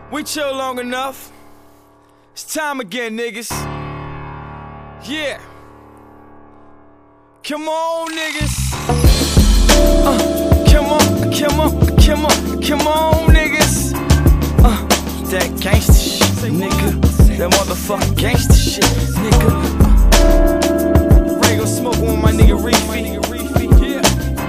We chill long enough. It's time again, niggas. Yeah. Come on, niggas. Come on, niggas. That gangsta shit, nigga. That motherfucking gangsta shit, nigga. Ready to go smoke on my nigga Reefy. Yeah.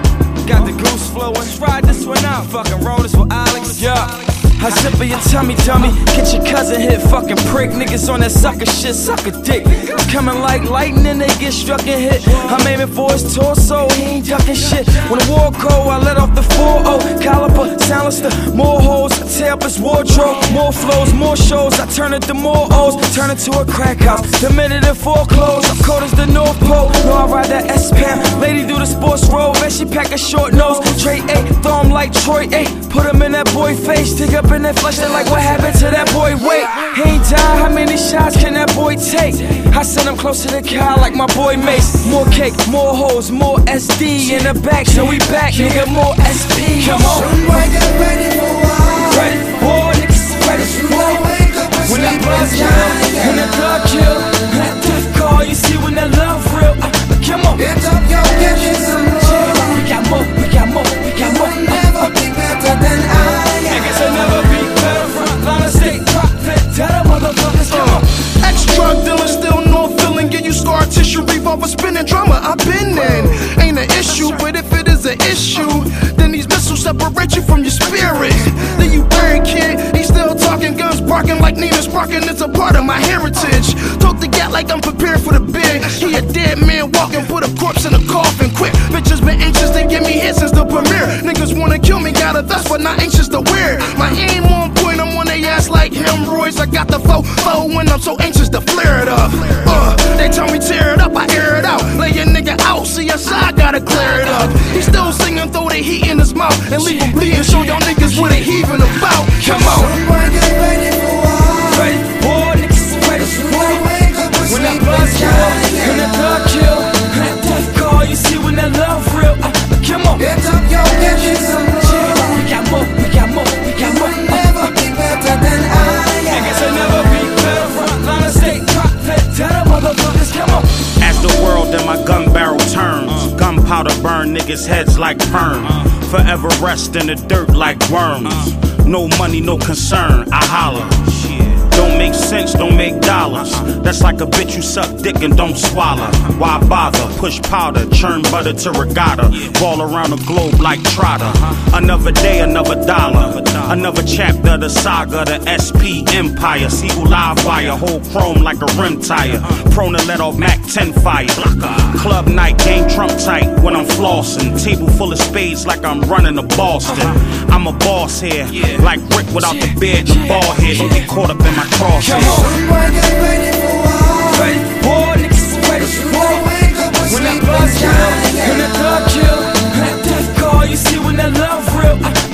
Got the goose flowing. Let's ride this one out. Fucking roll this with Alex. Yeah. I zip of your tummy, dummy. Get your cousin hit, fucking prick. Niggas on that sucker shit, suck a dick. I'm coming like lightning, they get struck and hit. I'm aiming for his torso, he ain't ducking shit. When the war go, I let off the 4-0 caliber, silencer, more hoes, I tear up his wardrobe. More flows, more shows, I turn it to more O's. Turn it to a crack house, the minute it foreclose. I'm cold as the North Pole, no I ride that S-Pound. Lady do the sports roll, and she pack a short nose. Trey A, throw him like Troy A. Put him in that boy face, dig up in that flesh, they like what happened to that boy, wait. He ain't died, how many shots can that boy take? I send him close to the cow like my boy Mace. More cake, more hoes, more SD in the back, so we back, nigga, more SP. Come on. Somebody get ready for war. Ready for war, niggas, ready for war. When that blood kill, when that blood kill, that death call, you see when that love real. Come on. Get up, yo, get you some more. We got more, we got more, we got more. Never be better than I am. Niggas will never be better. Front of state profit. Tell them motherfuckers, come on. Ex-drug dealer, still no feeling. Get you scar tissue, revolver spinning drama. I've been in. Ain't an issue, but if it is an issue, then these missiles separate you from your spirit. Then you wearing kid, he's still talking guns, barking like Nina's barking. It's a part of my heritage. Talk the gat like I'm prepared for the big. He a dead man walking, put a corpse in a coffin quick. Bitches been anxious to give me hits since the premiere. Niggas wanna kill me, got a thirst, but not anxious to wear. My aim on point, I'm on they ass like hemorrhoids. I got the foe when I'm so anxious to flare it up. They tell me tear it up, I air it out. Lay a nigga out, CSI gotta clear it up. He still singing, throw the heat in his mouth and leave him bleeding. Show y'all niggas what they heaving about. Come on. Somebody get ready for war. Ready for war, niggas, ready for war. When that blood kill, when that blood kill, that death call, you see when that love real. Come on. Get up, yo, get you some more. We got more, we got more, we got more. Never be better than I am. Niggas will never be better. Front line of state profit. Tell them motherfuckers, come on. As the world in my gun barrel turns, gunpowder burn niggas' heads like perm. Forever rest in the dirt like worms. No money, no concern, I holler. Don't make sense, don't make dollars. That's like a bitch you suck dick and don't swallow. Why bother? Push powder, churn butter to regatta. Ball around the globe like Trotter. Another day, another dollar. Another chapter, the saga, the SP Empire. See who live wire, whole chrome like a rim tire. Prone to let off Mac 10 fire. Club night, game trump tight when I'm flossing. Table full of spades like I'm running to Boston. I'm a boss here, like Rick without the beard and bald head. Don't get caught up in my cross. Come on. Somebody get ready for war. Ready for war, niggas, ready for war. When that blood kill, when that blood kill, that death call, you see when that love real.